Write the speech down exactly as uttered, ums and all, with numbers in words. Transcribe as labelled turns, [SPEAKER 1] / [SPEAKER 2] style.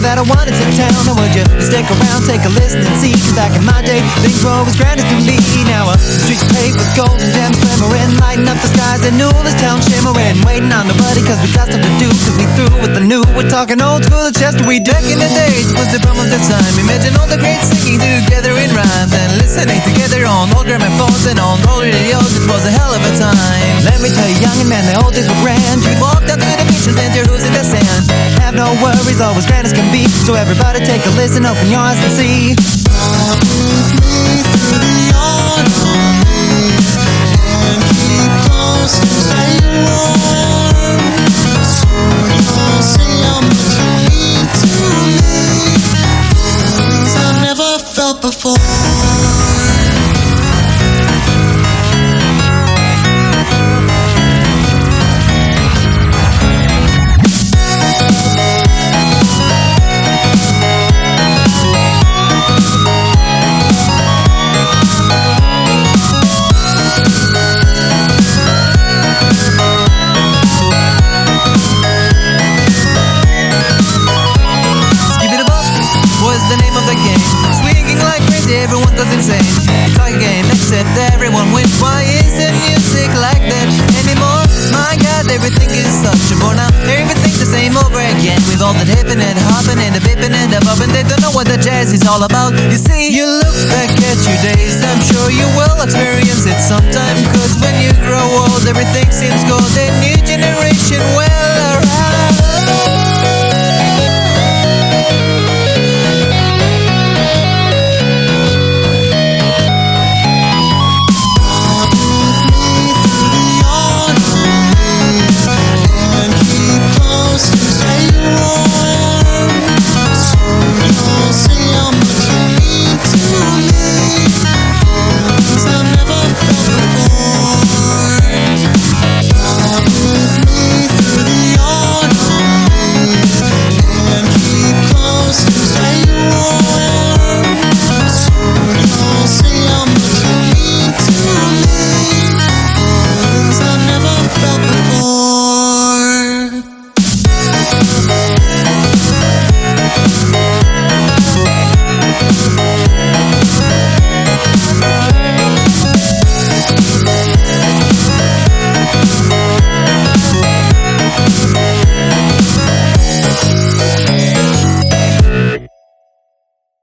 [SPEAKER 1] that I wanted to town. Now would you stick around, take a listen and see? Cause back in my day, things were always grandest to me. Now uh, the streets paved with gold and gems glimmering, lighting up the skies and new this town shimmering. Waiting on nobody cause we got stuff to do, cause we through with the new. We're talking old school, the Chester we do. Back in the days was the problem of the time. Imagine all the great singing together in rhymes and listening together on old gramophones and on old radios. It was a hell of a time. Let me tell you, young and man, the old days were grand. You walked down to the beach and then you're losing the sand. Have no worries, always grand as can be. So everybody take a listen, open your eyes and see.
[SPEAKER 2] Walk with me through the autumn and keep close to stay warm. Soon you'll see how much you mean to me. Things I've never felt before.
[SPEAKER 1] Everyone goes insane. It's like a game, except everyone wins. Why isn't music like that anymore? My God, everything is such a bore now. Everything's the same over again. With all the hippin' and hoppin' and the bippin' and the bobbin', they don't know what the jazz is all about. You see, you look back at your days, I'm sure you will experience it sometime. Cause when you grow old, everything seems gold. A new generation, well,